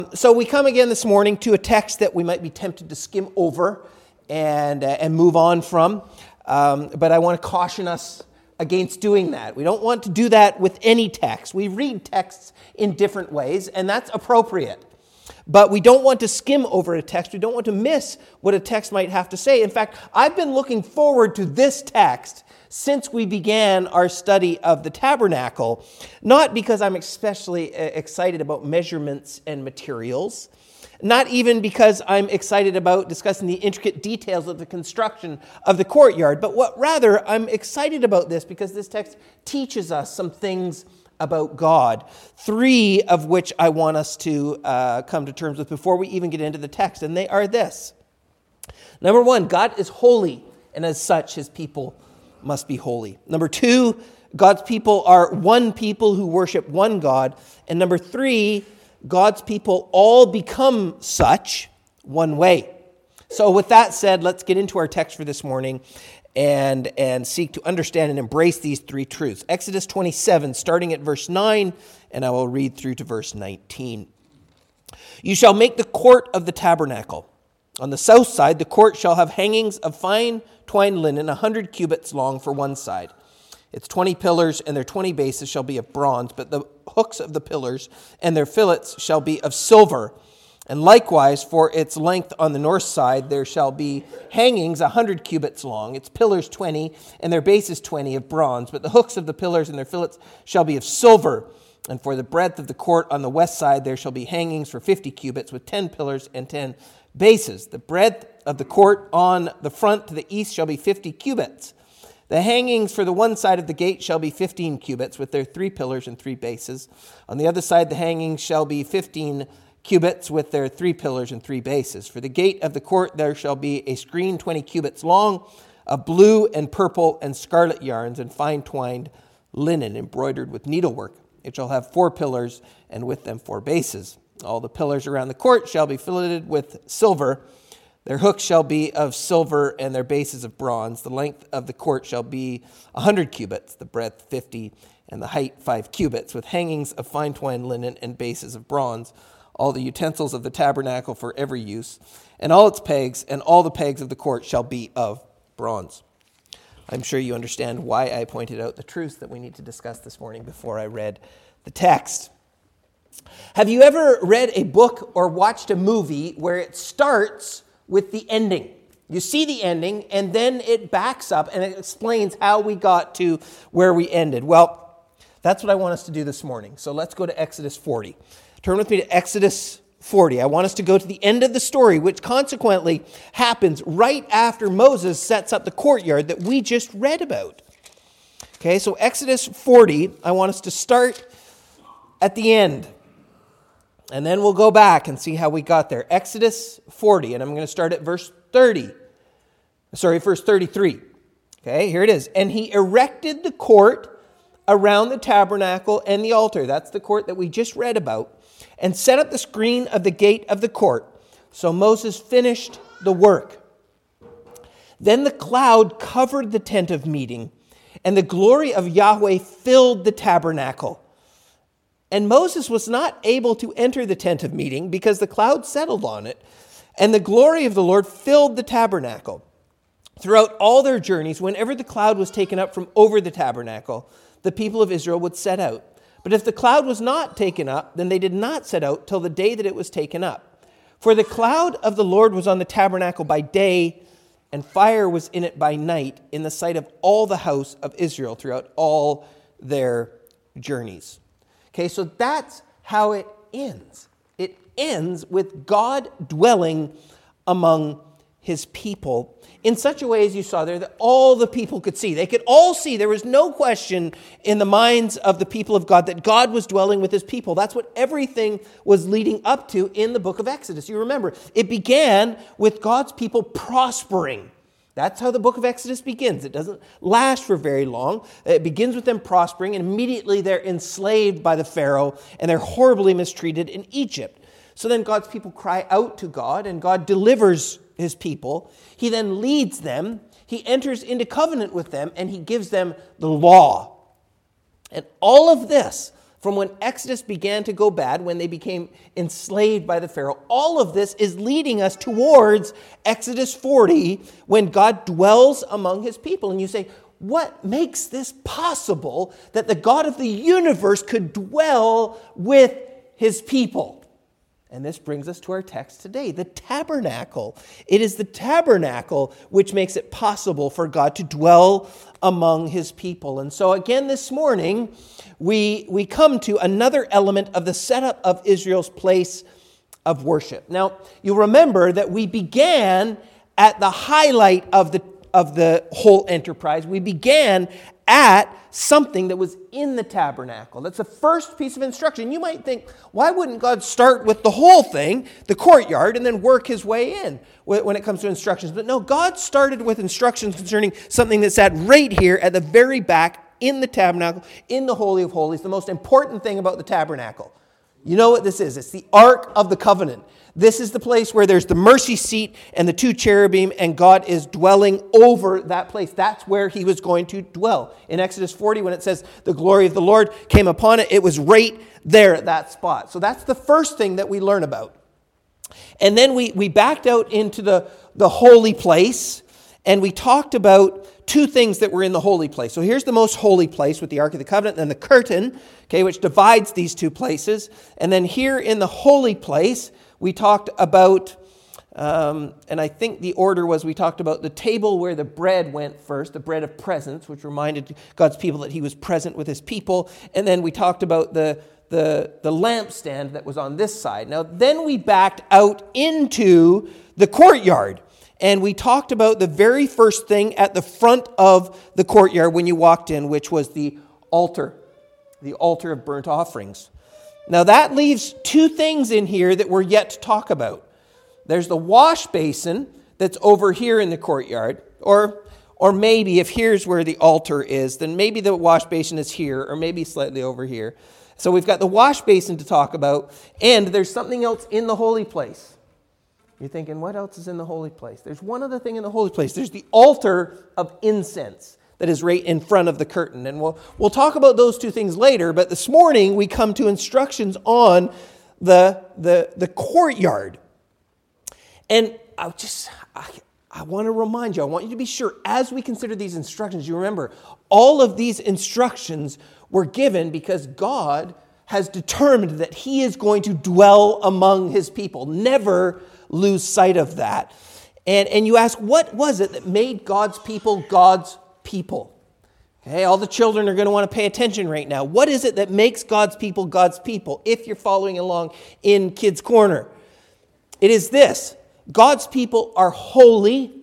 So we come again this morning to a text that we might be tempted to skim over and move on from. But I want to caution us against doing that. We don't want to do that with any text. We read texts in different ways, and that's appropriate. But we don't want to skim over a text. We don't want to miss what a text might have to say. In fact, I've been looking forward to this text since we began our study of the tabernacle, not because I'm especially excited about measurements and materials, not even because I'm excited about discussing the intricate details of the construction of the courtyard, but rather I'm excited about this because this text teaches us some things about God, three of which I want us to come to terms with before we even get into the text, and they are this. Number one, God is holy, and as such, his people must be holy. Number two, God's people are one people who worship one God. And number three, God's people all become such one way. So with that said, let's get into our text for this morning and seek to understand and embrace these three truths. Exodus 27, starting at verse 9, and I will read through to verse 19. You shall make the court of the tabernacle. On the south side, the court shall have hangings of fine twined linen, 100 cubits long for one side. Its 20 pillars and their 20 bases shall be of bronze, but the hooks of the pillars and their fillets shall be of silver. And likewise, for its length on the north side, there shall be hangings 100 cubits long, its pillars 20, and their bases 20 of bronze. But the hooks of the pillars and their fillets shall be of silver. And for the breadth of the court on the west side, there shall be hangings for 50 cubits, with 10 pillars and 10 bases. The breadth of the court on the front to the east shall be 50 cubits. The hangings for the one side of the gate shall be 15 cubits, with their 3 pillars and 3 bases. On the other side, the hangings shall be 15 cubits, with their 3 pillars and 3 bases. For the gate of the court there shall be a screen 20 cubits long, of blue and purple and scarlet yarns, and fine twined linen embroidered with needlework. It shall have 4 pillars, and with them 4 bases. All the pillars around the court shall be filleted with silver. Their hooks shall be of silver, and their bases of bronze. The length of the court shall be 100 cubits, the breadth 50, and the height 5 cubits, with hangings of fine twined linen and bases of bronze. All the utensils of the tabernacle for every use, and all its pegs, and all the pegs of the court shall be of bronze. I'm sure you understand why I pointed out the truths that we need to discuss this morning before I read the text. Have you ever read a book or watched a movie where it starts with the ending? You see the ending, and then it backs up and it explains how we got to where we ended. Well, that's what I want us to do this morning. So let's go to Exodus 40. Turn with me to Exodus 40. I want us to go to the end of the story, which consequently happens right after Moses sets up the courtyard that we just read about. Okay, so Exodus 40, I want us to start at the end. And then we'll go back and see how we got there. Exodus 40, and I'm going to start at verse 33. Okay, here it is. And he erected the court around the tabernacle and the altar. That's the court that we just read about. And set up the screen of the gate of the court. So Moses finished the work. Then the cloud covered the tent of meeting, and the glory of Yahweh filled the tabernacle. And Moses was not able to enter the tent of meeting because the cloud settled on it, and the glory of the Lord filled the tabernacle. Throughout all their journeys, whenever the cloud was taken up from over the tabernacle, the people of Israel would set out. But if the cloud was not taken up, then they did not set out till the day that it was taken up. For the cloud of the Lord was on the tabernacle by day, and fire was in it by night, in the sight of all the house of Israel throughout all their journeys. Okay, so that's how it ends. It ends with God dwelling among his people in such a way, as you saw there, that all the people could see. They could all see. There was no question in the minds of the people of God that God was dwelling with his people. That's what everything was leading up to in the book of Exodus. You remember, it began with God's people prospering. That's how the book of Exodus begins. It doesn't last for very long. It begins with them prospering, and immediately they're enslaved by the Pharaoh, and they're horribly mistreated in Egypt. So then God's people cry out to God, and God delivers his people. He then leads them. He enters into covenant with them, and he gives them the law. And all of this, from when Exodus began to go bad, when they became enslaved by the Pharaoh. All of this is leading us towards Exodus 40, when God dwells among his people. And you say, what makes this possible that the God of the universe could dwell with his people? And this brings us to our text today, the tabernacle. It is the tabernacle which makes it possible for God to dwell among his people. And so again this morning, we come to another element of the setup of Israel's place of worship. Now, you'll remember that we began at the highlight of the whole enterprise. We began at something that was in the tabernacle. That's the first piece of instruction. You might think, why wouldn't God start with the whole thing, the courtyard, and then work his way in when it comes to instructions? But no, God started with instructions concerning something that sat right here at the very back in the tabernacle, in the Holy of Holies, the most important thing about the tabernacle. You know what this is? It's the Ark of the Covenant. This is the place where there's the mercy seat and the two cherubim, and God is dwelling over that place. That's where he was going to dwell. In Exodus 40, when it says the glory of the Lord came upon it, it was right there at that spot. So that's the first thing that we learn about. And then we backed out into the holy place, and we talked about two things that were in the holy place. So here's the most holy place with the Ark of the Covenant, and then the curtain, okay, which divides these two places. And then here in the holy place, we talked about, and I think the order was, we talked about the table where the bread went first, the bread of presence, which reminded God's people that he was present with his people. And then we talked about the lampstand that was on this side. Now, then we backed out into the courtyard. And we talked about the very first thing at the front of the courtyard when you walked in, which was the altar of burnt offerings. Now that leaves two things in here that we're yet to talk about. There's the wash basin that's over here in the courtyard, or maybe if here's where the altar is, then maybe the wash basin is here, or maybe slightly over here. So we've got the wash basin to talk about, and there's something else in the holy place. You're thinking, what else is in the holy place? There's one other thing in the holy place. There's the altar of incense that is right in front of the curtain. And we'll talk about those two things later, but this morning we come to instructions on the courtyard. And I want to remind you, I want you to be sure, as we consider these instructions, you remember, all of these instructions were given because God has determined that he is going to dwell among his people. Never lose sight of that. And you ask, what was it that made God's people God's people? Okay, all the children are going to want to pay attention right now. What is it that makes God's people God's people? If you're following along in Kids Corner, it is this: God's people are holy,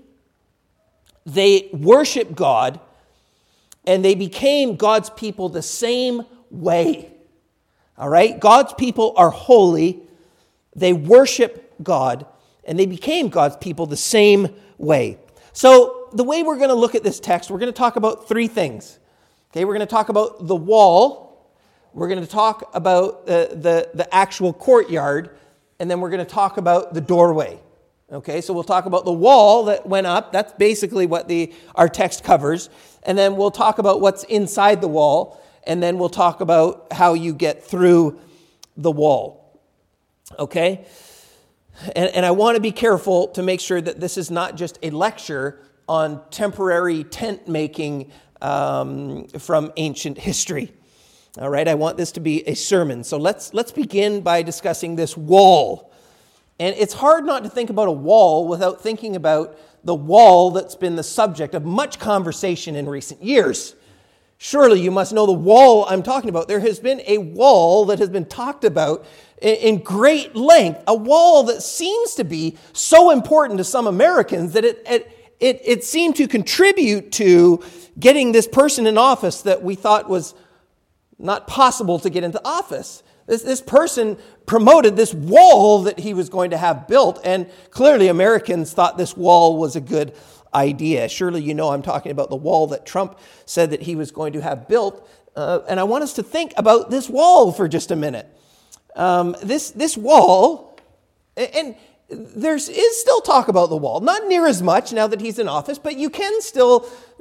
they worship God, and they became God's people the same way. All right? God's people are holy, they worship God, and they became God's people the same way. So the way we're going to look at this text, we're going to talk about three things. Okay, we're going to talk about the wall, we're going to talk about the actual courtyard, and then we're going to talk about the doorway. Okay, so we'll talk about the wall that went up. That's basically what our text covers. And then we'll talk about what's inside the wall, and then we'll talk about how you get through the wall. Okay? And I want to be careful to make sure that this is not just a lecture on temporary tent making from ancient history. All right, I want this to be a sermon. So let's begin by discussing this wall. And it's hard not to think about a wall without thinking about the wall that's been the subject of much conversation in recent years. Surely you must know the wall I'm talking about. There has been a wall that has been talked about in great length, a wall that seems to be so important to some Americans that it seemed to contribute to getting this person in office that we thought was not possible to get into office. This person promoted this wall that he was going to have built, and clearly Americans thought this wall was a good idea. Surely you know I'm talking about the wall that Trump said that he was going to have built, and I want us to think about this wall for just a minute. This wall, and there is still talk about the wall, not near as much now that he's in office, but you can still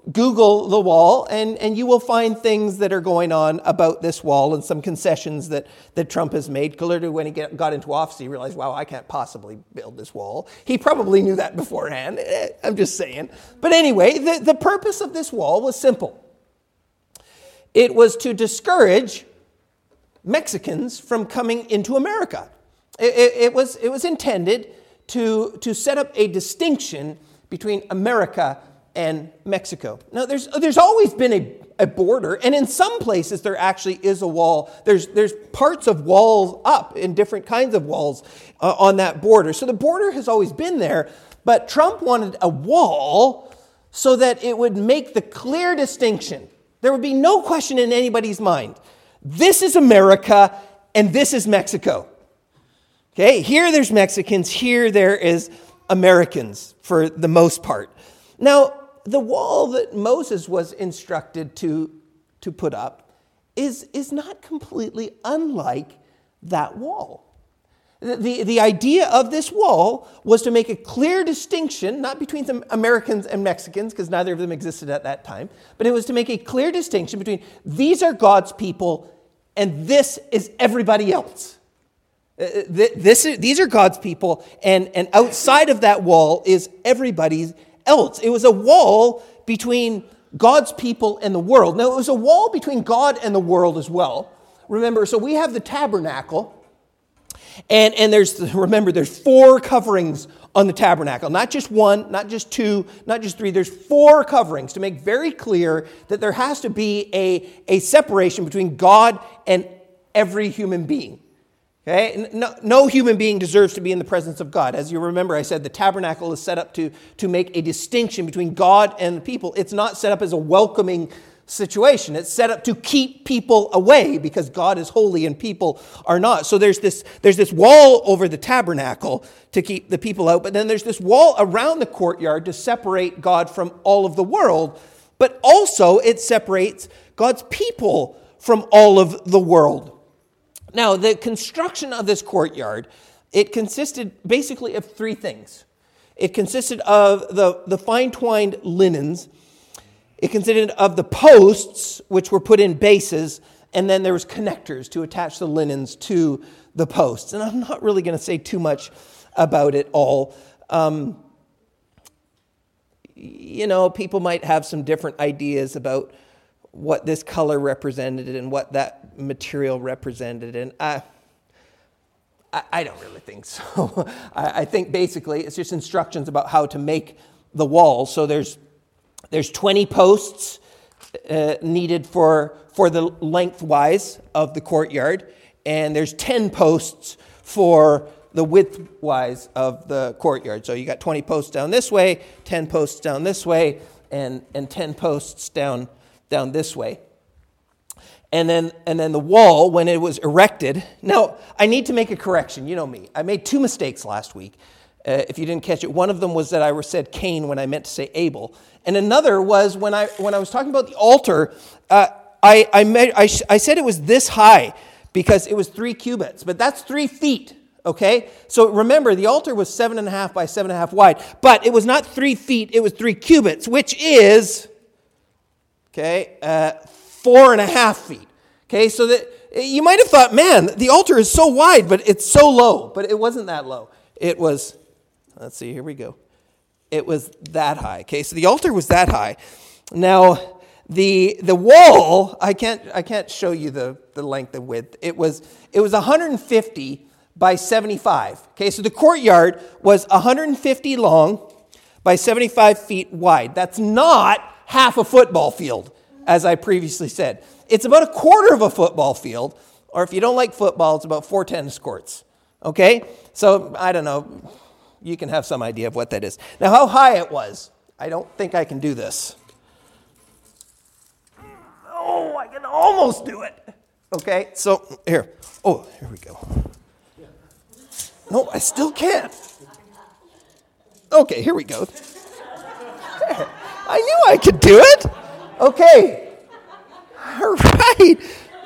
Google the wall, and you will find things that are going on about this wall and some concessions that Trump has made. Clearly, when he got into office, he realized, wow, I can't possibly build this wall. He probably knew that beforehand. I'm just saying. But anyway, the purpose of this wall was simple. It was to discourage Mexicans from coming into America. It was intended to set up a distinction between America and Mexico. Now, there's always been a border, and in some places there actually is a wall. There's parts of walls up in different kinds of walls on that border. So the border has always been there, but Trump wanted a wall so that it would make the clear distinction. There would be no question in anybody's mind. This is America, and this is Mexico. Okay, here there's Mexicans, here there is Americans for the most part. Now, the wall that Moses was instructed to put up is not completely unlike that wall. The idea of this wall was to make a clear distinction, not between some Americans and Mexicans, because neither of them existed at that time, but it was to make a clear distinction between these are God's people and this is everybody else. These are God's people, and outside of that wall is everybody else. It was a wall between God's people and the world. Now, it was a wall between God and the world as well. Remember, so we have the tabernacle, and there's 4 coverings on the tabernacle. Not just one, not just 2, not just 3. There's 4 coverings to make very clear that there has to be a separation between God and every human being. Okay? No human being deserves to be in the presence of God. As you remember, I said the tabernacle is set up to make a distinction between God and the people. It's not set up as a welcoming situation. It's set up to keep people away because God is holy and people are not. So there's this wall over the tabernacle to keep the people out, but then there's this wall around the courtyard to separate God from all of the world, but also it separates God's people from all of the world. Now, the construction of this courtyard, it consisted basically of 3 things. It consisted of the fine-twined linens. It consisted of the posts, which were put in bases, and then there was connectors to attach the linens to the posts. And I'm not really going to say too much about it all. People might have some different ideas about what this color represented and what that material represented. And I don't really think so. I think basically it's just instructions about how to make the wall. So there's 20 posts needed for the lengthwise of the courtyard, and there's 10 posts for the widthwise of the courtyard. So you got 20 posts down this way, 10 posts down this way, and 10 posts down this way. And then the wall, when it was erected. Now, I need to make a correction. You know me. I made 2 mistakes last week. If you didn't catch it, one of them was that I said Cain when I meant to say Abel, and another was when I was talking about the altar. I said it was this high because it was 3 cubits, but that's 3 feet. Okay, so remember the altar was 7.5 by 7.5 wide, but it was not 3 feet; it was 3 cubits, which is 4.5 feet. Okay, so that you might have thought, man, the altar is so wide, but it's so low. But it wasn't that low. It was. Let's see, here we go. It was that high. Okay, so the altar was that high. Now, the wall, I can't show you the length and width. It was 150 by 75. Okay, so the courtyard was 150 long by 75 feet wide. That's not half a football field, as I previously said. It's about a quarter of a football field, or if you don't like football, it's about 4 tennis courts. Okay, so I don't know. You can have some idea of what that is. Now, how high it was, I don't think I can do this. Oh, I can almost do it. Okay, so here. Oh, here we go. No, I still can't. Okay, here we go. There. I knew I could do it. Okay. All right.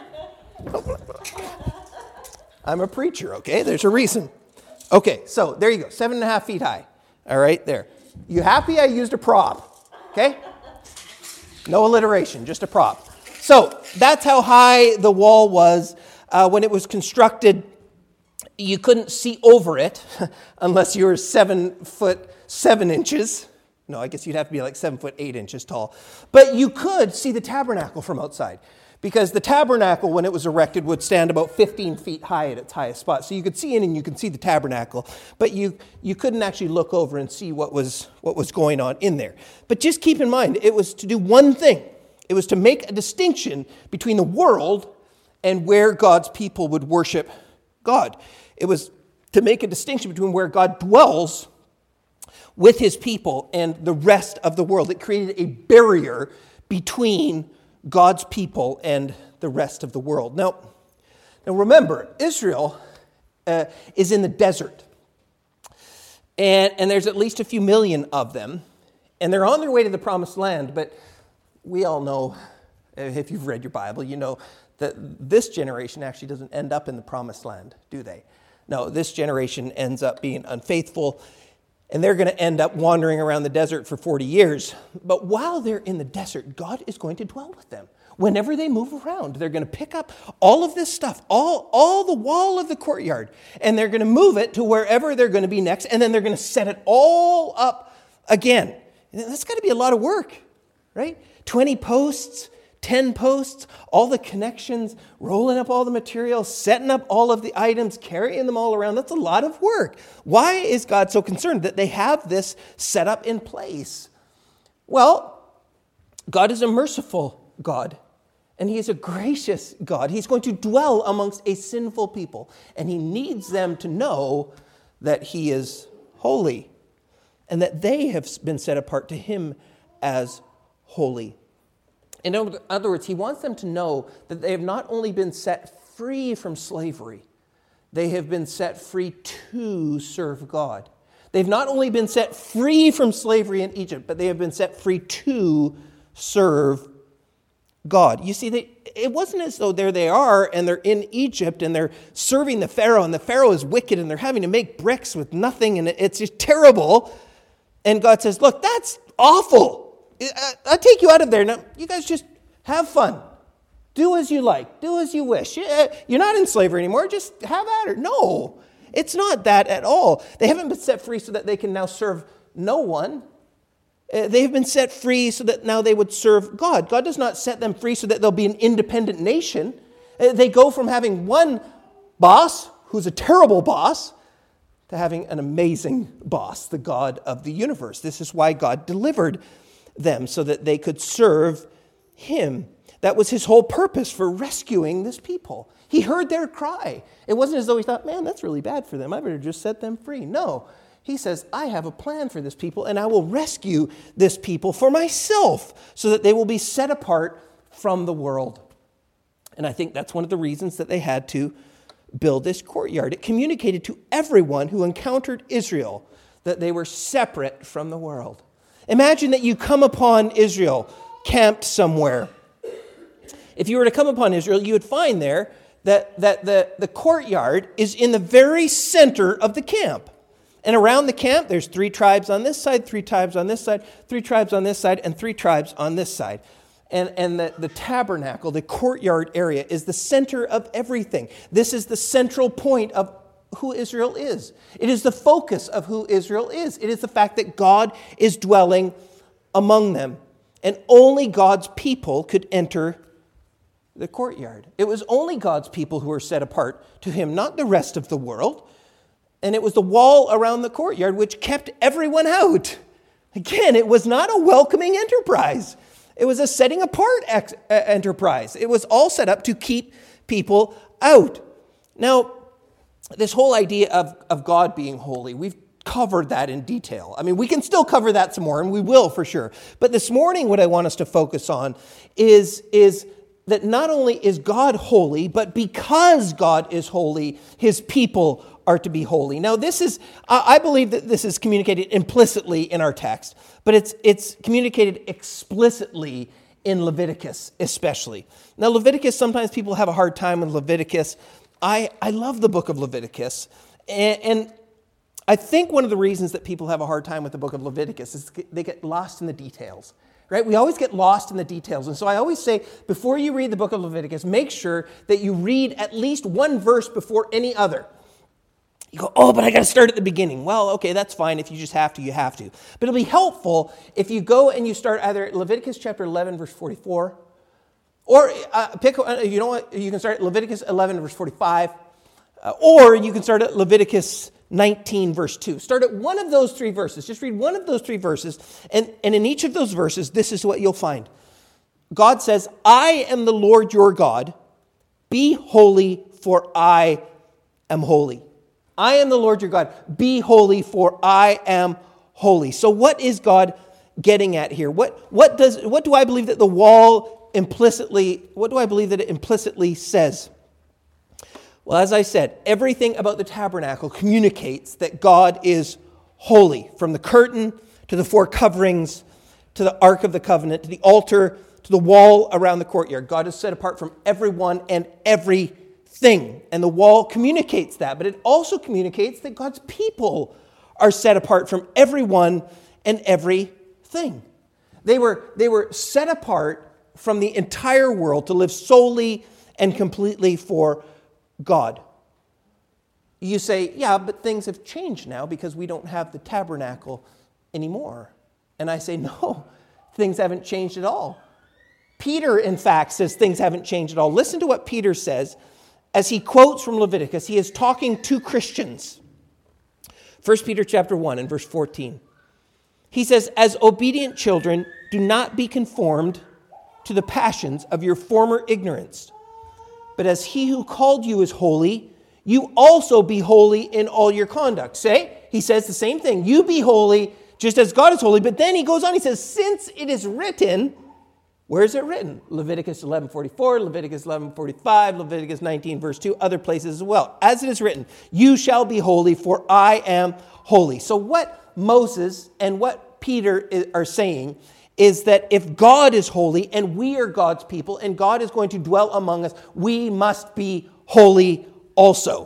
I'm a preacher, okay? There's a reason. Okay, so there you go, 7.5 feet high. All right, there. You happy I used a prop? Okay? No alliteration, just a prop. So that's how high the wall was. When it was constructed, you couldn't see over it unless you were 7 foot 7 inches. No, I guess you'd have to be like 7 foot 8 inches tall. But you could see the tabernacle from outside, because the tabernacle, when it was erected, would stand about 15 feet high at its highest spot. So you could see in and you could see the tabernacle, but you couldn't actually look over and see what was going on in there. But just keep in mind, it was to do one thing. It was to make a distinction between the world and where God's people would worship God. It was to make a distinction between where God dwells with his people and the rest of the world. It created a barrier between God's people and the rest of the world. Now remember, Israel is in the desert. And there's at least a few million of them. And they're on their way to the promised land. But we all know, if you've read your Bible, you know that this generation actually doesn't end up in the promised land, do they? No, this generation ends up being unfaithful. And they're going to end up wandering around the desert for 40 years. But while they're in the desert, God is going to dwell with them. Whenever they move around, they're going to pick up all of this stuff, all the wall of the courtyard, and they're going to move it to wherever they're going to be next, and then they're going to set it all up again. And that's got to be a lot of work, right? 20 posts, 10 posts, all the connections, rolling up all the materials, setting up all of the items, carrying them all around. That's a lot of work. Why is God so concerned that they have this set up in place? Well, God is a merciful God, and he is a gracious God. He's going to dwell amongst a sinful people, and he needs them to know that he is holy and that they have been set apart to him as holy. In other words, he wants them to know that they have not only been set free from slavery, they have been set free to serve God. They've not only been set free from slavery in Egypt, but they have been set free to serve God. You see, it wasn't as though there they are and they're in Egypt and they're serving the Pharaoh, and the Pharaoh is wicked and they're having to make bricks with nothing and it's just terrible. And God says, look, that's awful. I'll take you out of there. Now, you guys just have fun. Do as you like. Do as you wish. You're not in slavery anymore. Just have at it. No, it's not that at all. They haven't been set free so that they can now serve no one. They have been set free so that now they would serve God. God does not set them free so that they'll be an independent nation. They go from having one boss, who's a terrible boss, to having an amazing boss, the God of the universe. This is why God delivered them, so that they could serve him. That was his whole purpose for rescuing this people. He heard their cry. It wasn't as though he thought, man, that's really bad for them. I better just set them free. No, he says, I have a plan for this people, and I will rescue this people for myself so that they will be set apart from the world. And I think that's one of the reasons that they had to build this courtyard. It communicated to everyone who encountered Israel that they were separate from the world. Imagine that you come upon Israel camped somewhere. If you were to come upon Israel, you would find there that the courtyard is in the very center of the camp. And around the camp, there's 3 tribes on this side, 3 tribes on this side, 3 tribes on this side, and 3 tribes on this side. And the tabernacle, the courtyard area, is the center of everything. This is the central point of who Israel is. It is the focus of who Israel is. It is the fact that God is dwelling among them. And only God's people could enter the courtyard. It was only God's people who were set apart to him, not the rest of the world. And it was the wall around the courtyard which kept everyone out. Again, it was not a welcoming enterprise. It was a setting apart enterprise. It was all set up to keep people out. Now, this whole idea of God being holy, we've covered that in detail. I mean, we can still cover that some more, and we will for sure. But this morning, what I want us to focus on is that not only is God holy, but because God is holy, his people are to be holy. Now, I believe that this is communicated implicitly in our text, but it's communicated explicitly in Leviticus especially. Now, Leviticus, sometimes people have a hard time with Leviticus. I love the book of Leviticus, and I think one of the reasons that people have a hard time with the book of Leviticus is they get lost in the details. right? We always get lost in the details. And so I always say, before you read the book of Leviticus, make sure that you read at least one verse before any other. You go, oh, but I got to start at the beginning. Well, okay, that's fine. If you just have to, you have to. But it'll be helpful if you go and you start either at Leviticus chapter 11, verse 44, or you know what? You can start at Leviticus 11, verse 45, or you can start at Leviticus 19, verse 2. Start at one of those three verses. Just read one of those three verses. And in each of those verses, this is what you'll find. God says, I am the Lord your God. Be holy, for I am holy. I am the Lord your God. Be holy, for I am holy. So what is God getting at here? What do I believe that the wall implicitly says? Well, as I said, everything about the tabernacle communicates that God is holy. From the curtain to the four coverings, to the Ark of the Covenant, to the altar, to the wall around the courtyard. God is set apart from everyone and everything. And the wall communicates that. But it also communicates that God's people are set apart from everyone and everything. They were set apart from the entire world to live solely and completely for God. You say, yeah, but things have changed now because we don't have the tabernacle anymore. And I say, no, things haven't changed at all. Peter, in fact, says things haven't changed at all. Listen to what Peter says as he quotes from Leviticus. He is talking to Christians. 1 Peter chapter 1 and verse 14. He says, as obedient children, do not be conformed to the passions of your former ignorance. But as he who called you is holy, you also be holy in all your conduct. He says the same thing. You be holy just as God is holy. But then he goes on, he says, since it is written, where is it written? Leviticus 11:44, Leviticus 11:45, Leviticus 19, verse 2, other places as well. As it is written, you shall be holy, for I am holy. So what Moses and what Peter are saying is that if God is holy and we are God's people and God is going to dwell among us, we must be holy also.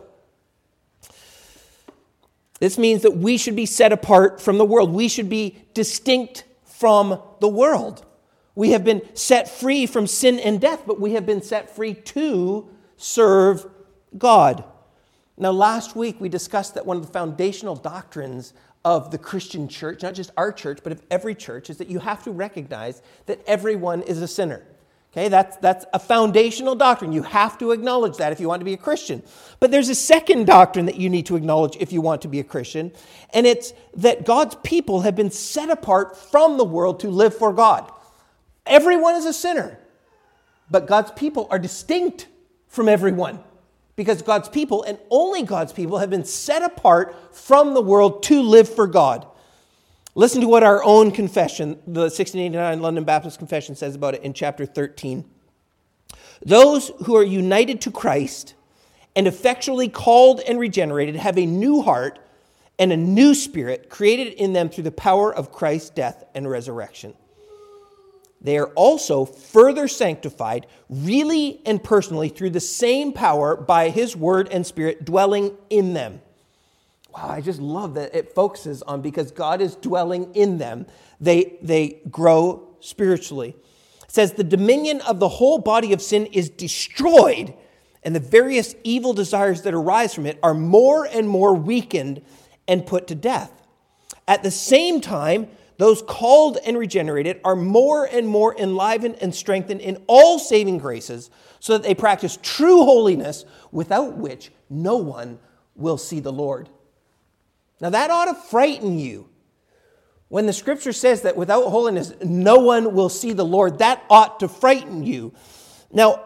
This means that we should be set apart from the world. We should be distinct from the world. We have been set free from sin and death, but we have been set free to serve God. Now, last week we discussed that one of the foundational doctrines of the Christian church, not just our church, but of every church, is that you have to recognize that everyone is a sinner. Okay, that's a foundational doctrine. You have to acknowledge that if you want to be a Christian. But there's a second doctrine that you need to acknowledge if you want to be a Christian, and it's that God's people have been set apart from the world to live for God. Everyone is a sinner, but God's people are distinct from everyone because God's people and only God's people have been set apart from the world to live for God. Listen to what our own confession, the 1689 London Baptist Confession, says about it in chapter 13. Those who are united to Christ and effectually called and regenerated have a new heart and a new spirit created in them through the power of Christ's death and resurrection. They are also further sanctified, really and personally, through the same power by his word and spirit dwelling in them. Wow, I just love that it focuses on because God is dwelling in them, they grow spiritually. It says the dominion of the whole body of sin is destroyed, and the various evil desires that arise from it are more and more weakened and put to death. At the same time, those called and regenerated are more and more enlivened and strengthened in all saving graces so that they practice true holiness without which no one will see the Lord. Now that ought to frighten you. When the scripture says that without holiness no one will see the Lord, that ought to frighten you. Now,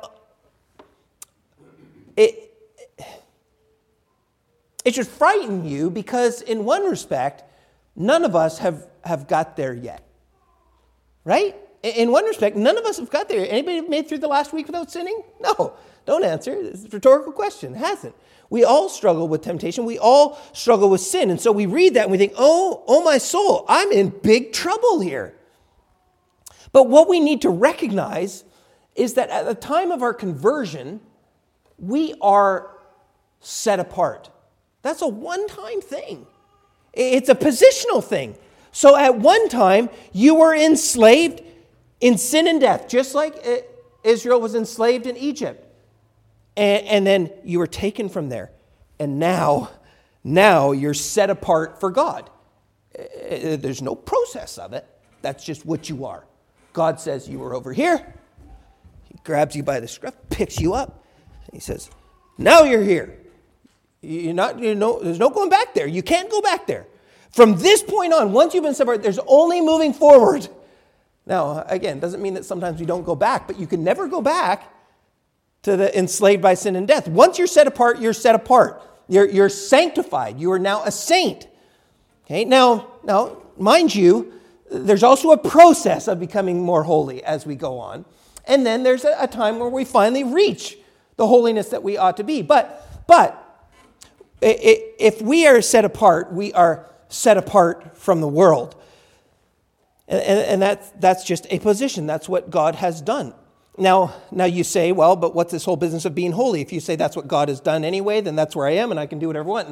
it should frighten you because in one respect, none of us have got there yet. Right? In one respect, none of us have got there. Anybody made it through the last week without sinning? No. Don't answer. It's a rhetorical question. It hasn't. We all struggle with temptation. We all struggle with sin. And so we read that and we think, oh my soul, I'm in big trouble here. But what we need to recognize is that at the time of our conversion, we are set apart. That's a one-time thing. It's a positional thing. So at one time, you were enslaved in sin and death, just like Israel was enslaved in Egypt. And then you were taken from there. And now you're set apart for God. There's no process of it. That's just what you are. God says you were over here. He grabs you by the scruff, picks you up. And he says, now you're here. There's no going back there. You can't go back there. From this point on, once you've been separated, there's only moving forward. Now, again, doesn't mean that sometimes we don't go back, but you can never go back to the enslaved by sin and death. Once you're set apart, you're set apart. You're sanctified. You are now a saint. Okay, now, mind you, there's also a process of becoming more holy as we go on. And then there's a time where we finally reach the holiness that we ought to be. But if we are set apart, we are set apart from the world. And that's just a position. That's what God has done. Now you say, well, but what's this whole business of being holy? If you say that's what God has done anyway, then that's where I am and I can do whatever I want.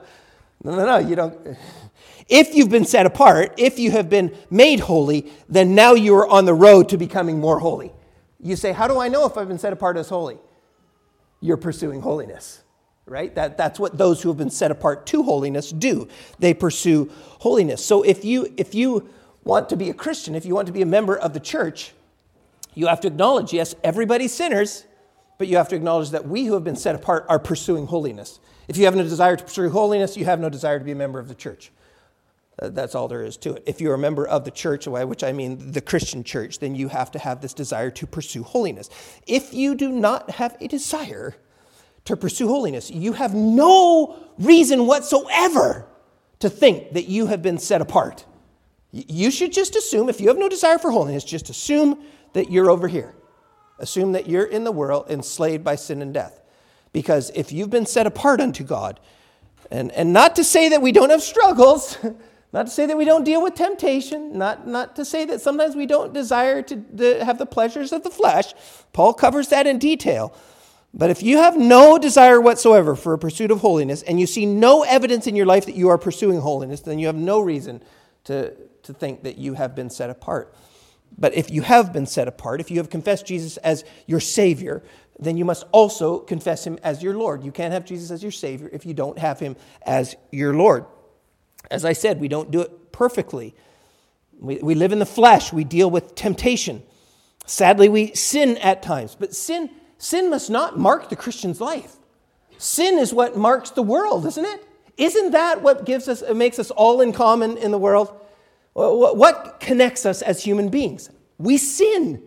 No, you don't. If you've been set apart, if you have been made holy, then now you are on the road to becoming more holy. You say, how do I know if I've been set apart as holy? You're pursuing holiness, right? That's what those who have been set apart to holiness do. They pursue holiness. So if you want to be a Christian, if you want to be a member of the church, you have to acknowledge, yes, everybody's sinners, but you have to acknowledge that we who have been set apart are pursuing holiness. If you have no desire to pursue holiness, you have no desire to be a member of the church. That's all there is to it. If you're a member of the church, which I mean the Christian church, then you have to have this desire to pursue holiness. If you do not have a desire to pursue holiness, you have no reason whatsoever to think that you have been set apart. You should just assume, if you have no desire for holiness, just assume that you're over here. Assume that you're in the world enslaved by sin and death. Because if you've been set apart unto God, and not to say that we don't have struggles, not to say that we don't deal with temptation, not to say that sometimes we don't desire to have the pleasures of the flesh. Paul covers that in detail. But if you have no desire whatsoever for a pursuit of holiness, and you see no evidence in your life that you are pursuing holiness, then you have no reason to think that you have been set apart. But if you have been set apart, if you have confessed Jesus as your Savior, then you must also confess him as your Lord. You can't have Jesus as your Savior if you don't have him as your Lord. As I said, we don't do it perfectly. We live in the flesh. We deal with temptation. Sadly, we sin at times. But sin must not mark the Christian's life. Sin is what marks the world, isn't it? Isn't that what makes us all in common in the world? What connects us as human beings? We sin.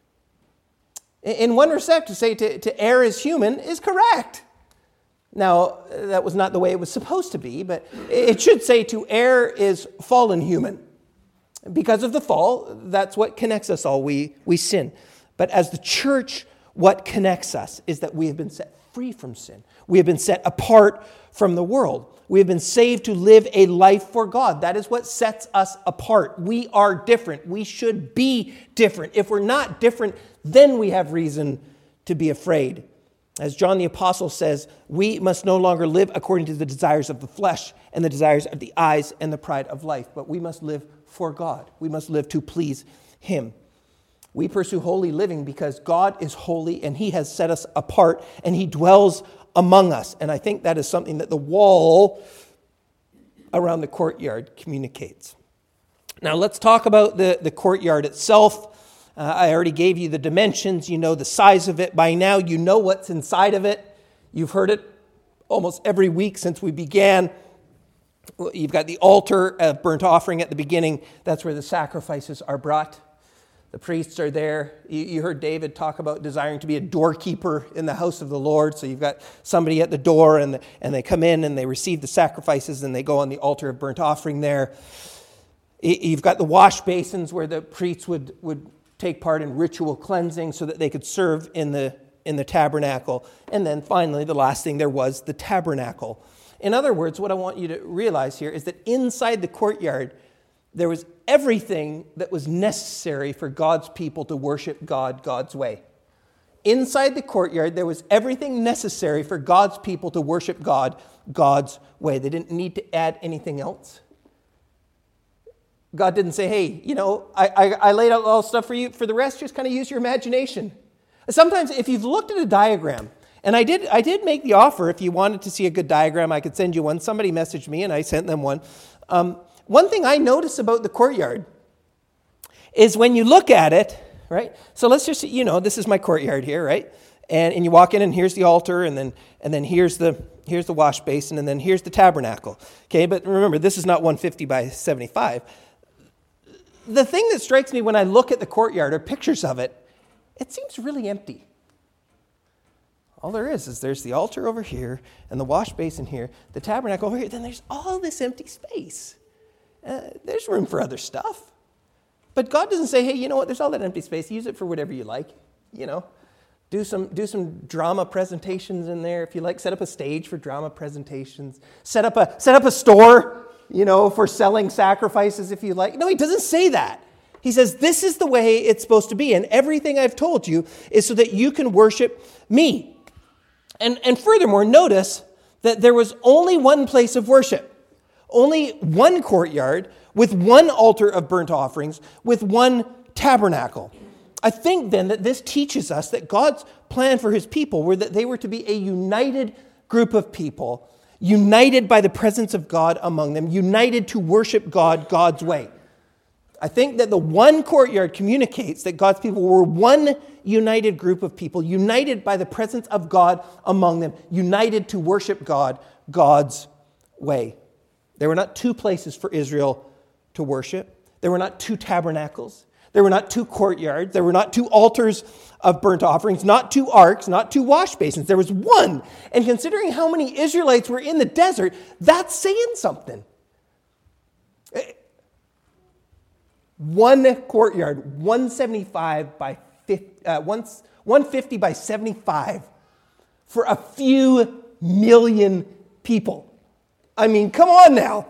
In one respect, to say to err as human is correct. Now, that was not the way it was supposed to be, but it should say to err is fallen human. Because of the fall, that's what connects us all. We sin. But as the church, what connects us is that we have been set free from sin. We have been set apart from the world. We have been saved to live a life for God. That is what sets us apart. We are different. We should be different. If we're not different, then we have reason to be afraid. As John the Apostle says, we must no longer live according to the desires of the flesh and the desires of the eyes and the pride of life, but we must live for God. We must live to please him. We pursue holy living because God is holy and he has set us apart and he dwells among us. And I think that is something that the wall around the courtyard communicates. Now let's talk about the courtyard itself. I already gave you the dimensions. You know the size of it by now. You know what's inside of it. You've heard it almost every week since we began. You've got the altar of burnt offering at the beginning. That's where the sacrifices are brought. The priests are there. You heard David talk about desiring to be a doorkeeper in the house of the Lord. So you've got somebody at the door and they come in and they receive the sacrifices and they go on the altar of burnt offering there. You've got the wash basins where the priests would take part in ritual cleansing so that they could serve in the tabernacle. And then finally, the last thing there was the tabernacle. In other words, what I want you to realize here is that inside the courtyard, there was everything that was necessary for God's people to worship God God's way. Inside the courtyard, there was everything necessary for God's people to worship God God's way. They didn't need to add anything else. God didn't say, hey, I laid out all stuff for you. For the rest, just kind of use your imagination. Sometimes if you've looked at a diagram, and I did make the offer, if you wanted to see a good diagram, I could send you one. Somebody messaged me and I sent them one. One thing I notice about the courtyard is when you look at it, right? So let's just, this is my courtyard here, right? And you walk in and here's the altar and then here's the wash basin and then here's the tabernacle. Okay, but remember, this is not 150 by 75. The thing that strikes me when I look at the courtyard or pictures of it, it seems really empty. All there is there's the altar over here and the wash basin here, the tabernacle over here, then there's all this empty space. There's room for other stuff. But God doesn't say, hey, you know what, there's all that empty space, use it for whatever you like, Do some drama presentations in there if you like. Set up a stage for drama presentations. Set up a store, for selling sacrifices if you like. No, he doesn't say that. He says, this is the way it's supposed to be. And everything I've told you is so that you can worship me. And furthermore, notice that there was only one place of worship. Only one courtyard with one altar of burnt offerings, with one tabernacle. I think then that this teaches us that God's plan for his people were that they were to be a united group of people, united by the presence of God among them, united to worship God God's way. I think that the one courtyard communicates that God's people were one united group of people, united by the presence of God among them, united to worship God God's way. There were not two places for Israel to worship. There were not two tabernacles. There were not two courtyards. There were not two altars of burnt offerings, not two arks, not two wash basins. There was one. And considering how many Israelites were in the desert, that's saying something. One courtyard, 175 by 50, 150 by 75 for a few million people. I mean, come on now.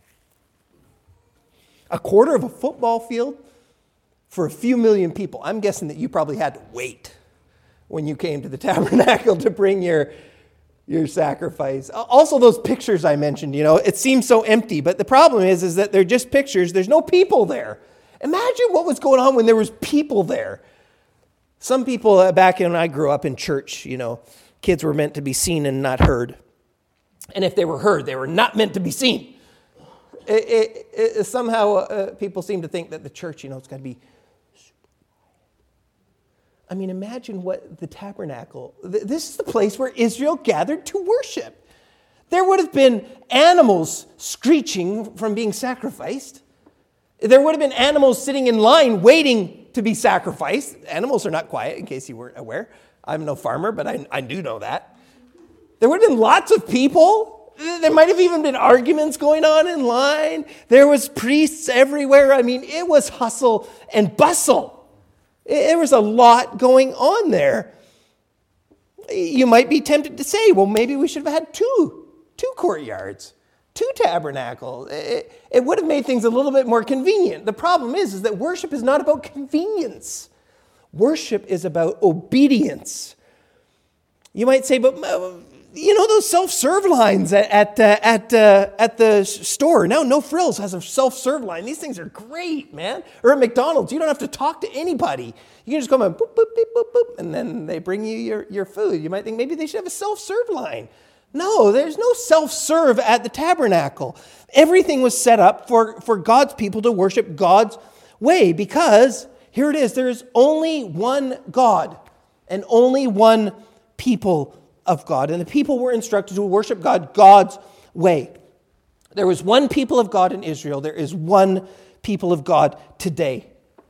A quarter of a football field for a few million people. I'm guessing that you probably had to wait when you came to the tabernacle to bring your sacrifice. Also, those pictures I mentioned, it seems so empty, but the problem is that they're just pictures. There's no people there. Imagine what was going on when there was people there. Some people, back when I grew up in church, kids were meant to be seen and not heard. And if they were heard, they were not meant to be seen. Somehow people seem to think that the church, it's got to be. I mean, imagine what the tabernacle, this is the place where Israel gathered to worship. There would have been animals screeching from being sacrificed. There would have been animals sitting in line waiting to be sacrificed. Animals are not quiet, in case you weren't aware. I'm no farmer, but I do know that. There would have been lots of people. There might have even been arguments going on in line. There was priests everywhere. I mean, it was hustle and bustle. There was a lot going on there. You might be tempted to say, well, maybe we should have had two courtyards, two tabernacles. It would have made things a little bit more convenient. The problem is that worship is not about convenience. Worship is about obedience. You might say, but those self-serve lines at the store. Now, No Frills has a self-serve line. These things are great, man. Or at McDonald's, you don't have to talk to anybody. You can just go and boop, boop, boop, boop, boop, and then they bring you your food. You might think maybe they should have a self-serve line. No, there's no self-serve at the tabernacle. Everything was set up for God's people to worship God's way because, here it is, there is only one God and only one people of God. And the people were instructed to worship God God's way. There was one people of God in Israel. There is one people of God today.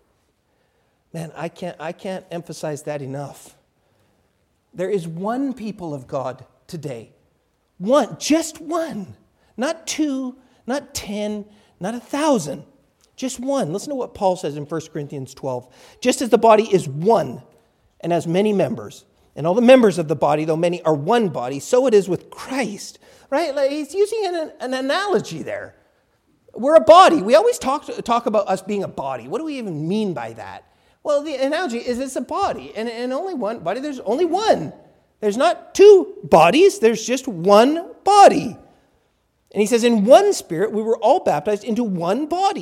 Man, I can't emphasize that enough. There is one people of God today. One, just one. Not two, not 10, not 1,000. Just one. Listen to what Paul says in 1 Corinthians 12. Just as the body is one and has many members, and all the members of the body, though many, are one body, so it is with Christ. Right? Like he's using an analogy there. We're a body. We always talk about us being a body. What do we even mean by that? Well, the analogy is it's a body. And only one body, there's only one. There's not two bodies. There's just one body. And he says, in one spirit, we were all baptized into one body,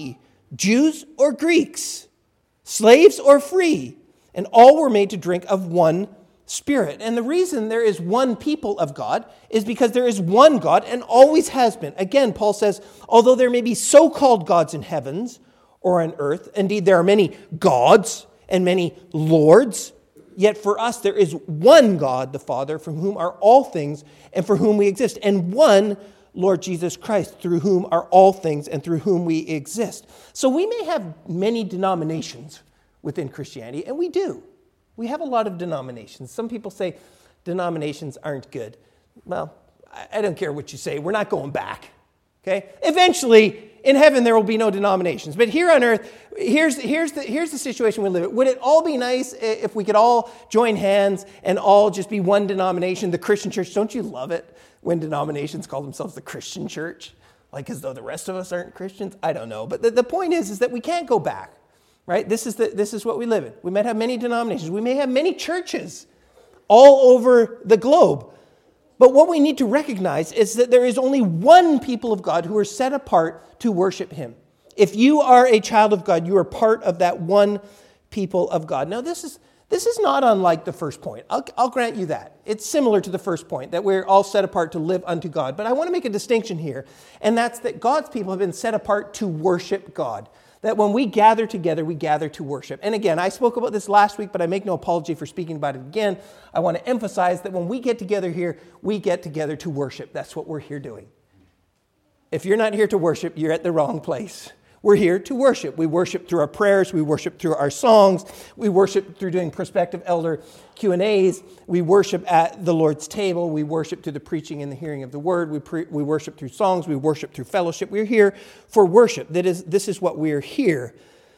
Jews or Greeks, slaves or free, and all were made to drink of one Spirit. And the reason there is one people of God is because there is one God and always has been. Again, Paul says, although there may be so-called gods in heavens or on earth, indeed there are many gods and many lords, yet for us there is one God, the Father, from whom are all things and for whom we exist, and one Lord Jesus Christ, through whom are all things and through whom we exist. So we may have many denominations within Christianity, and we do. We have a lot of denominations. Some people say denominations aren't good. Well, I don't care what you say. We're not going back. Okay? Eventually, in heaven, there will be no denominations. But here on earth, here's the situation we live in. Would it all be nice if we could all join hands and all just be one denomination, the Christian church? Don't you love it when denominations call themselves the Christian church? Like as though the rest of us aren't Christians? I don't know. But the point is that we can't go back. Right? This is what we live in. We might have many denominations. We may have many churches all over the globe. But what we need to recognize is that there is only one people of God who are set apart to worship him. If you are a child of God, you are part of that one people of God. Now, this is not unlike the first point. I'll grant you that. It's similar to the first point, that we're all set apart to live unto God. But I want to make a distinction here, and that's that God's people have been set apart to worship God. That when we gather together, we gather to worship. And again, I spoke about this last week, but I make no apology for speaking about it again. I want to emphasize that when we get together here, we get together to worship. That's what we're here doing. If you're not here to worship, you're at the wrong place. We're here to worship. We worship through our prayers. We worship through our songs. We worship through doing prospective elder Q&As. We worship at the Lord's table. We worship through the preaching and the hearing of the word. We worship through songs. We worship through fellowship. We're here for worship. This is what we're here.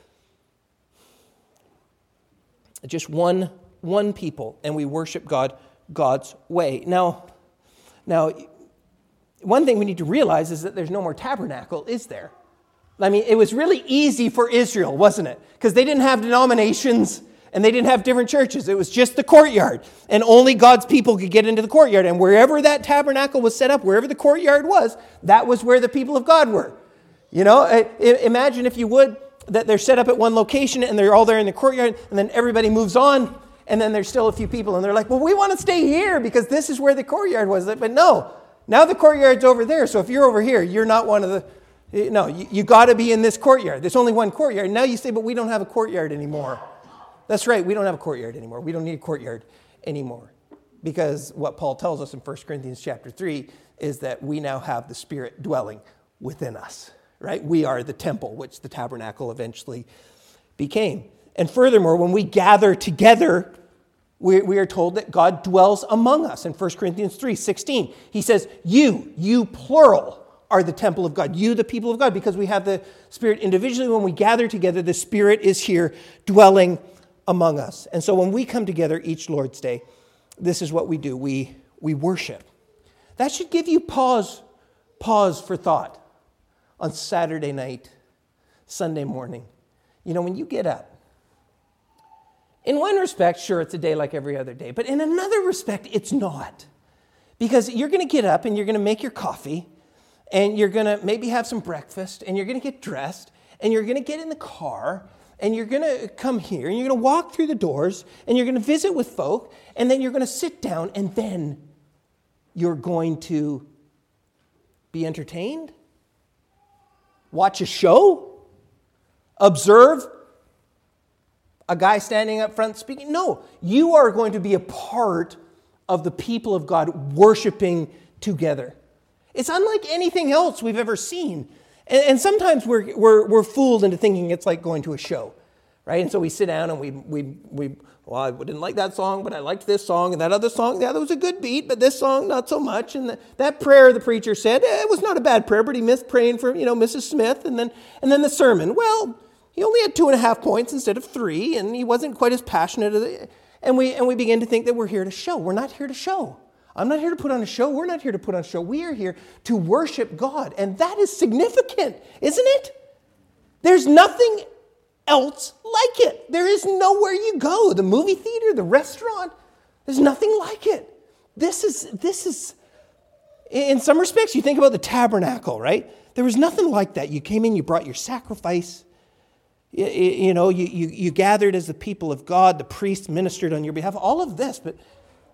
Just one people, and we worship God God's way. Now, one thing we need to realize is that there's no more tabernacle, is there? I mean, it was really easy for Israel, wasn't it? Because they didn't have denominations and they didn't have different churches. It was just the courtyard. And only God's people could get into the courtyard. And wherever that tabernacle was set up, wherever the courtyard was, that was where the people of God were. You know, imagine if you would, that they're set up at one location and they're all there in the courtyard, and then everybody moves on, and then there's still a few people, and they're like, well, we want to stay here because this is where the courtyard was. But no, now the courtyard's over there. So if you're over here, you're not one of the... No, you got to be in this courtyard. There's only one courtyard. Now you say, but we don't have a courtyard anymore. That's right, we don't have a courtyard anymore. We don't need a courtyard anymore. Because what Paul tells us in 1 Corinthians chapter 3 is that we now have the Spirit dwelling within us. Right? We are the temple, which the tabernacle eventually became. And furthermore, when we gather together, we are told that God dwells among us. In 1 Corinthians 3:16, he says, you plural, are the temple of God. You, the people of God, because we have the Spirit individually. When we gather together, the Spirit is here dwelling among us. And so when we come together each Lord's Day, this is what we do. We worship. That should give you pause for thought on Saturday night, Sunday morning. You know, when you get up, in one respect, sure, it's a day like every other day. But in another respect, it's not. Because you're going to get up and you're going to make your coffee, and you're going to maybe have some breakfast, and you're going to get dressed, and you're going to get in the car, and you're going to come here, and you're going to walk through the doors, and you're going to visit with folk, and then you're going to sit down, and then you're going to be entertained, watch a show, observe a guy standing up front speaking. No, you are going to be a part of the people of God worshiping together. It's unlike anything else we've ever seen. And sometimes we're fooled into thinking it's like going to a show, right? And so we sit down and well, I didn't like that song, but I liked this song, and that other song, yeah, that was a good beat, but this song, not so much. And that prayer the preacher said, it was not a bad prayer, but he missed praying for, Mrs. Smith. And then the sermon, well, he only had 2.5 points instead of 3, and he wasn't quite as passionate. And we begin to think that we're here to show. We're not here to show. I'm not here to put on a show. We're not here to put on a show. We are here to worship God. And that is significant, isn't it? There's nothing else like it. There is nowhere you go. The movie theater, the restaurant, there's nothing like it. This is, in some respects, you think about the tabernacle, right? There was nothing like that. You came in, you brought your sacrifice, You gathered as the people of God, the priest ministered on your behalf, all of this. But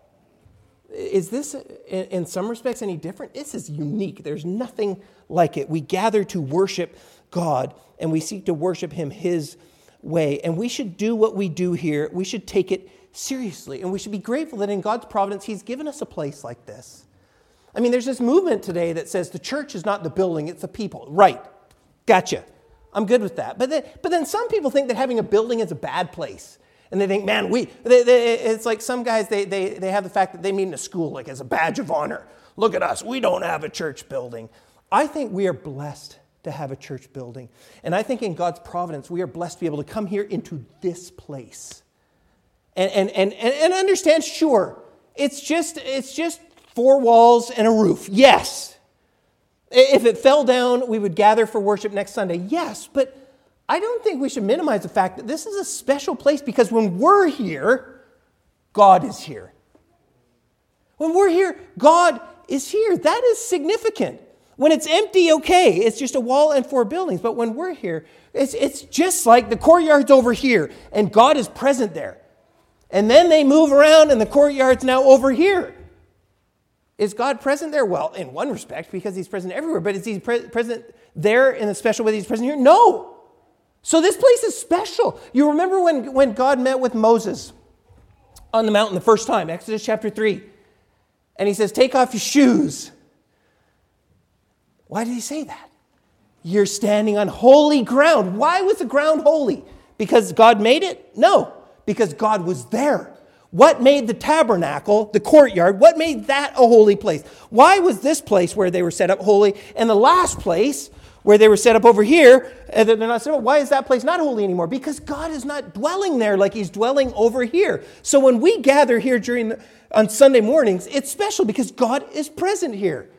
is this, in some respects, any different? This is unique. There's nothing like it. We gather to worship God, and we seek to worship him his way. And we should do what we do here. We should take it seriously. And we should be grateful that in God's providence, he's given us a place like this. I mean, there's this movement today that says the church is not the building, it's the people. Right. Gotcha. I'm good with that. But then some people think that having a building is a bad place. And they think, man, it's like some guys, they have the fact that they meet in a school like as a badge of honor. Look at us. We don't have a church building. I think we are blessed to have a church building. And I think in God's providence, we are blessed to be able to come here into this place. And understand, sure, it's just 4 walls and a roof. Yes. If it fell down, we would gather for worship next Sunday. Yes, but I don't think we should minimize the fact that this is a special place because when we're here, God is here. When we're here, God is here. That is significant. When it's empty, okay, it's just a wall and 4 buildings. But when we're here, it's just like the courtyard's over here and God is present there. And then they move around and the courtyard's now over here. Is God present there? Well, in one respect, because he's present everywhere. But is he present there in a special way that he's present here? No. So this place is special. You remember when God met with Moses on the mountain the first time, Exodus chapter 3. And he says, take off your shoes. Why did he say that? You're standing on holy ground. Why was the ground holy? Because God made it? No, because God was there. What made the tabernacle, the courtyard, what made that a holy place? Why was this place where they were set up holy and the last place where they were set up over here, and they're not set up, why is that place not holy anymore? Because God is not dwelling there like he's dwelling over here. So when we gather here on Sunday mornings, it's special because God is present here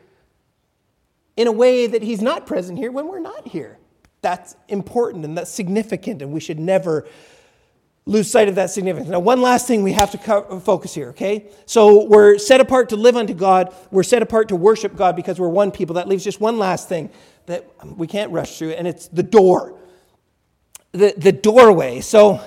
in a way that he's not present here when we're not here. That's important and that's significant, and we should never lose sight of that significance. Now, one last thing we have to focus here, okay? So we're set apart to live unto God. We're set apart to worship God because we're one people. That leaves just one last thing that we can't rush through, and it's the door. The doorway. So,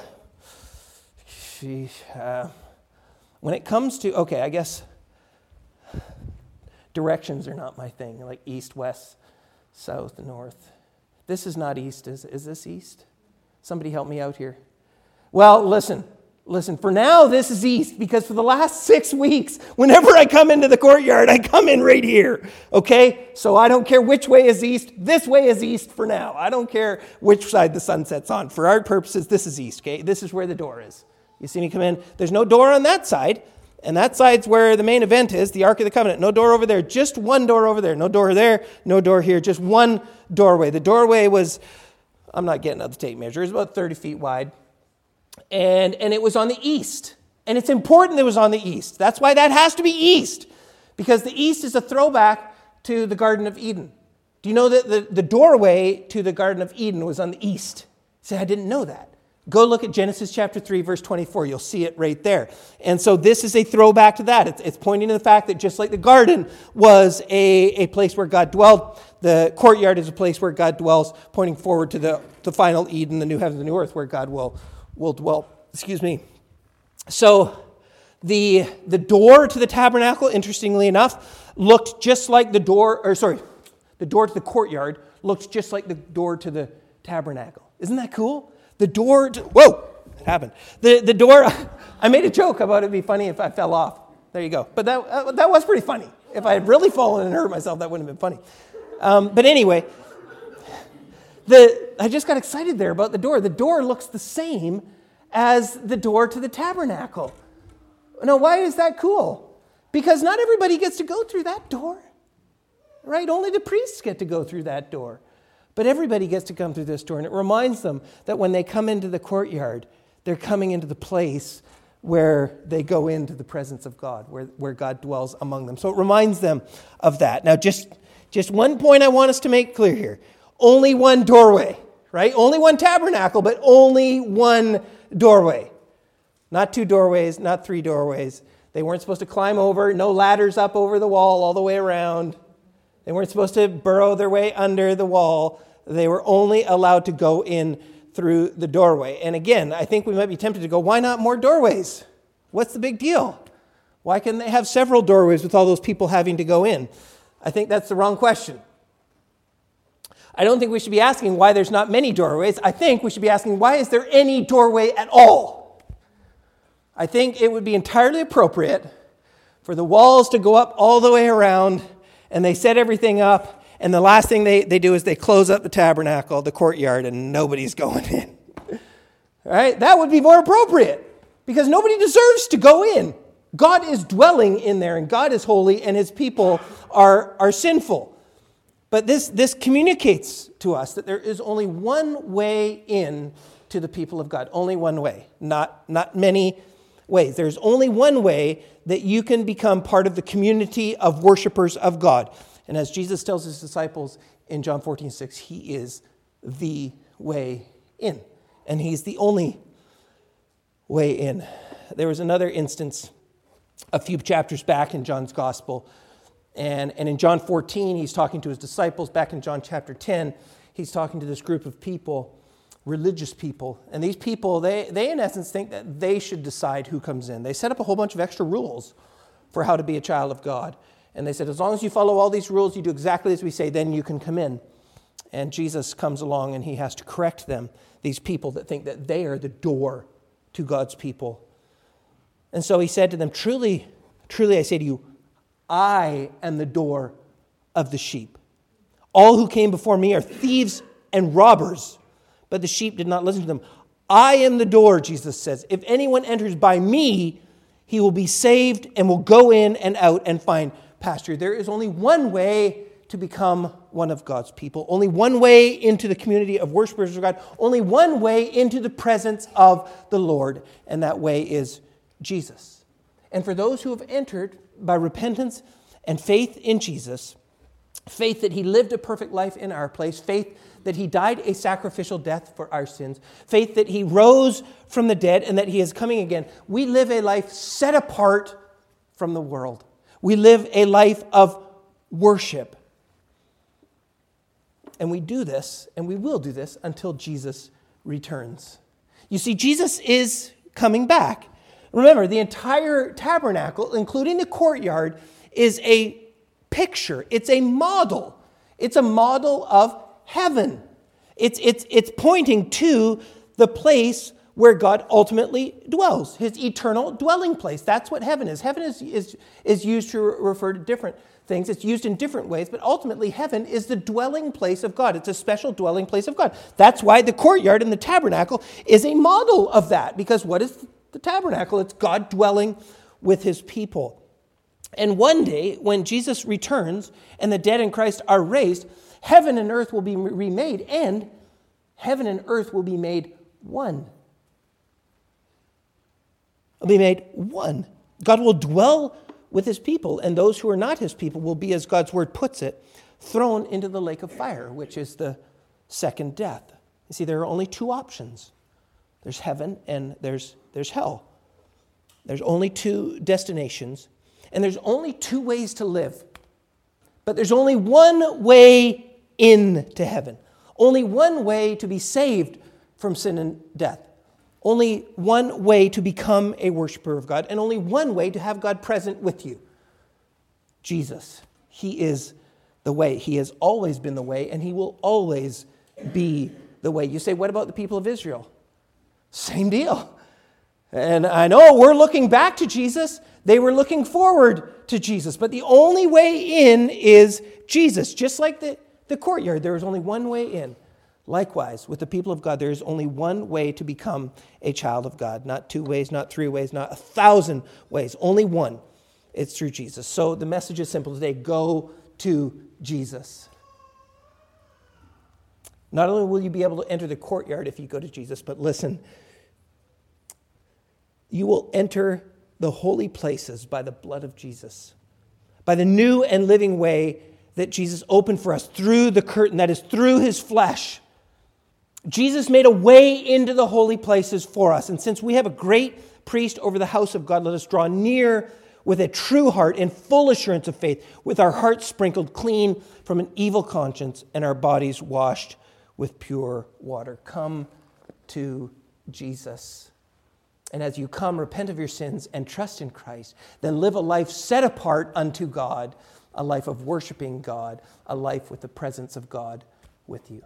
when it comes to, okay, I guess directions are not my thing, like east, west, south, north. This is not east. Is this east? Somebody help me out here. Well, listen, for now this is east because for the last 6 weeks, whenever I come into the courtyard, I come in right here, okay? So I don't care which way is east. This way is east for now. I don't care which side the sun sets on. For our purposes, this is east, okay? This is where the door is. You see me come in? There's no door on that side, and that side's where the main event is, the Ark of the Covenant. No door over there, just one door over there. No door there, no door here, just one doorway. The doorway was, I'm not getting out the tape measure, it was about 30 feet wide. And it was on the east. And it's important that it was on the east. That's why that has to be east. Because the east is a throwback to the Garden of Eden. Do you know that the doorway to the Garden of Eden was on the east? Say, I didn't know that. Go look at Genesis chapter 3, verse 24. You'll see it right there. And so this is a throwback to that. It's pointing to the fact that just like the garden was a place where God dwelled, the courtyard is a place where God dwells, pointing forward to the final Eden, the new heavens and the new earth, where God will dwell. So the door to the tabernacle, interestingly enough, looked just like the door to the courtyard looked just like the door to the tabernacle. Isn't that cool? The door to, whoa, it happened. The door, I made a joke about it'd be funny if I fell off. There you go. But that was pretty funny. If I had really fallen and hurt myself, that wouldn't have been funny. But anyway, I just got excited there about the door. The door looks the same as the door to the tabernacle. Now, why is that cool? Because not everybody gets to go through that door, right? Only the priests get to go through that door. But everybody gets to come through this door, and it reminds them that when they come into the courtyard, they're coming into the place where they go into the presence of God, where God dwells among them. So it reminds them of that. Now, just one point I want us to make clear here. Only one doorway, right? Only one tabernacle, but only one doorway. Not 2 doorways, not 3 doorways. They weren't supposed to climb over, no ladders up over the wall all the way around. They weren't supposed to burrow their way under the wall. They were only allowed to go in through the doorway. And again, I think we might be tempted to go, why not more doorways? What's the big deal? Why can't they have several doorways with all those people having to go in? I think that's the wrong question. I don't think we should be asking why there's not many doorways. I think we should be asking, why is there any doorway at all? I think it would be entirely appropriate for the walls to go up all the way around, and they set everything up, and the last thing they do is they close up the tabernacle, the courtyard, and nobody's going in. All right? That would be more appropriate, because nobody deserves to go in. God is dwelling in there, and God is holy, and his people are sinful. But this communicates to us that there is only one way in to the people of God. Only one way, not many ways. There's only one way that you can become part of the community of worshipers of God. And as Jesus tells his disciples in John 14:6, he is the way in. And he's the only way in. There was another instance a few chapters back in John's gospel. And in John 14, he's talking to his disciples. Back in John chapter 10, he's talking to this group of people, religious people. And these people, they in essence think that they should decide who comes in. They set up a whole bunch of extra rules for how to be a child of God. And they said, as long as you follow all these rules, you do exactly as we say, then you can come in. And Jesus comes along and he has to correct them, these people that think that they are the door to God's people. And so he said to them, truly, truly, I say to you, I am the door of the sheep. All who came before me are thieves and robbers, but the sheep did not listen to them. I am the door, Jesus says. If anyone enters by me, he will be saved and will go in and out and find pasture. There is only one way to become one of God's people. Only one way into the community of worshipers of God. Only one way into the presence of the Lord, and that way is Jesus. And for those who have entered by repentance and faith in Jesus, faith that he lived a perfect life in our place, faith that he died a sacrificial death for our sins, faith that he rose from the dead and that he is coming again, we live a life set apart from the world. We live a life of worship. And we do this, and we will do this until Jesus returns. You see, Jesus is coming back. Remember, the entire tabernacle, including the courtyard, is a picture. It's a model. It's a model of heaven. It's pointing to the place where God ultimately dwells, his eternal dwelling place. That's what heaven is. Heaven is used to refer to different things. It's used in different ways, but ultimately heaven is the dwelling place of God. It's a special dwelling place of God. That's why the courtyard and the tabernacle is a model of that, because what is the tabernacle? It's God dwelling with his people. And one day, when Jesus returns and the dead in Christ are raised, heaven and earth will be remade, and heaven and earth will be made one. Will be made one. God will dwell with his people, and those who are not his people will be, as God's word puts it, thrown into the lake of fire, which is the second death. You see, there are only two options. There's heaven and there's hell. There's only two destinations, and there's only two ways to live. But there's only one way into heaven. Only one way to be saved from sin and death. Only one way to become a worshiper of God, and only one way to have God present with you. Jesus. He is the way. He has always been the way, and he will always be the way. You say, what about the people of Israel? Same deal. And I know we're looking back to Jesus. They were looking forward to Jesus. But the only way in is Jesus. Just like the courtyard, there is only one way in. Likewise, with the people of God, there is only one way to become a child of God. Not two ways, not three ways, not 1,000 ways. Only one. It's through Jesus. So the message is simple today. Go to Jesus. Not only will you be able to enter the courtyard if you go to Jesus, but listen, you will enter the holy places by the blood of Jesus, by the new and living way that Jesus opened for us through the curtain, that is through his flesh. Jesus made a way into the holy places for us. And since we have a great priest over the house of God, let us draw near with a true heart and full assurance of faith, with our hearts sprinkled clean from an evil conscience and our bodies washed with pure water. Come to Jesus. And as you come, repent of your sins and trust in Christ, then live a life set apart unto God, a life of worshiping God, a life with the presence of God with you.